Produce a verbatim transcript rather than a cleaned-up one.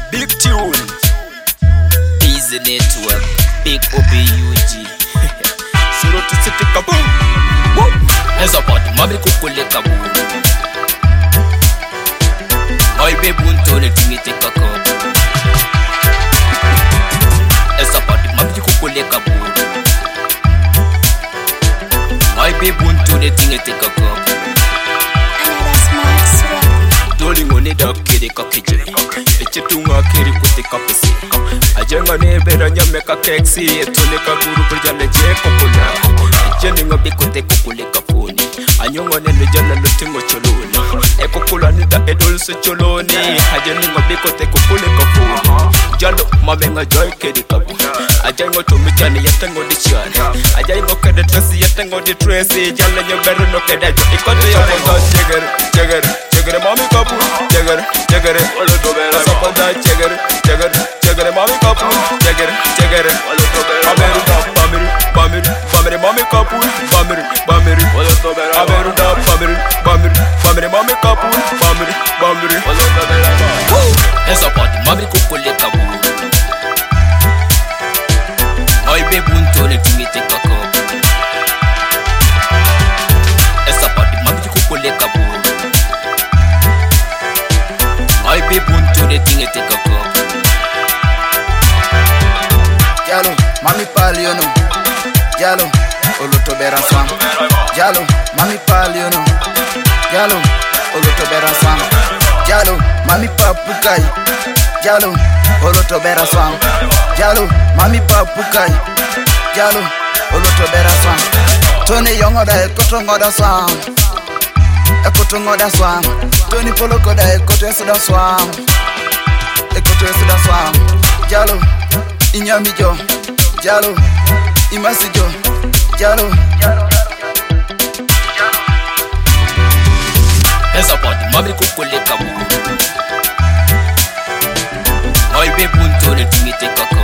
Big tune. Easy network. Big O B U G. Zero to city kaboom. Woo. Eza party mami kukule kaboom. Oi baby untone tingite kakob. Eza party mami kukule kaboom. Oi baby untone tingite kakob. Doli ngone da kiri kakije. Eche tunga kiri kuti kapisi. Ajenga nebera nyame ka keksi. Etone kaguru kurja leje kokula. Eche ninga bikote kukule kapuni. Anyonga nene jana lutingo choloni. Eko kula nida edolse choloni. Aje ninga bikote kukule kapuni. Jalo mamenga joy kiri kabu. Ajenga tumichani yatengo di chani. Ajenga kede tresi yatengo di tresi. Jala nyeberu no kede jo ikote ya wanda jegere jegere. Jegere mami kapu, jegere, jegere, olo tobera. Sapanda jegere, jegere, jegere mami kapu, jegere, jegere, olo tobera. Ameru da, bamiru, bamiru, bamiru mami kapu, bamiru, bamiru, olo tobera. Ameru da, bamiru, bamiru, bamiru mami kapu, bamiru, bamiru, olo tobera. Esa party mami kukule kapu. Oi baby untone tingite kako. Esa party mami kukule kapu. Oi baby untone tingite kako. Jalo, mami paliono. Jalo, oloto bera swam. Jalo, mami paliono. Jalo, oloto bera swam. Jalo, mami papukai. Jalo, oloto bera swam. Jalo, mami papukai. Jalo, oloto bera swam. Tony yongo da ekoto ngoda swam. Ekoto ngoda swam. Tony poloko da ekoto esuda swam. Ekoto esuda swam. Jalo, inyami jo. Jalo, imasi jo. Jalo, Esa party mami kukule kabu. Oi baby untone tingite kako.